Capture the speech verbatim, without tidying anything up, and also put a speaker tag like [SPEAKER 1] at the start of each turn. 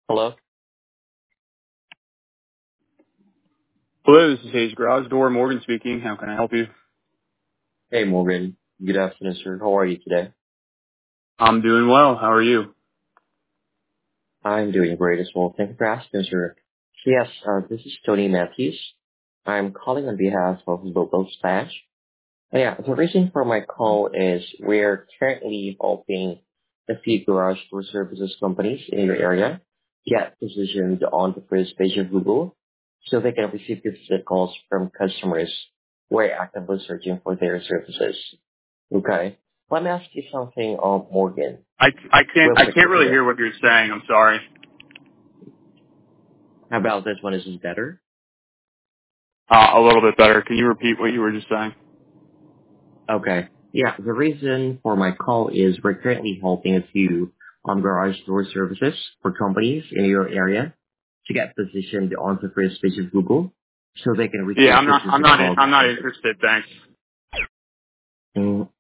[SPEAKER 1] Hello.
[SPEAKER 2] Hello, this is Hayes Garage Door, Morgan speaking. How can I help you?
[SPEAKER 1] Hey, Morgan. Good afternoon, sir. How are you today?
[SPEAKER 2] I'm doing well. How are you?
[SPEAKER 1] I'm doing great as well. Thank you for asking, sir. Yes, uh, this is Tony Matthews. I'm calling on behalf of Local Splash. Uh, Yeah, the reason for my call is we're currently helping a few garage door services companies in your area get positioned on the first page of Google so they can receive consistent calls from customers who are actively searching for their services. Okay. Let me ask you something, uh, Morgan,
[SPEAKER 2] I, I can't
[SPEAKER 1] real
[SPEAKER 2] I can't
[SPEAKER 1] quickly
[SPEAKER 2] really hear
[SPEAKER 1] here.
[SPEAKER 2] what you're saying. I'm sorry.
[SPEAKER 1] How about this one? Is this better?
[SPEAKER 2] Uh, a little bit better. Can you repeat what you were just saying?
[SPEAKER 1] Okay. Yeah, the reason for my call is we're currently helping a few um, garage door services for companies in your area to get positioned on the first page of Google so they can
[SPEAKER 2] Yeah,
[SPEAKER 1] receive
[SPEAKER 2] I'm not I'm
[SPEAKER 1] consistent
[SPEAKER 2] not
[SPEAKER 1] calls.
[SPEAKER 2] I'm not interested. Thanks.
[SPEAKER 1] Mm,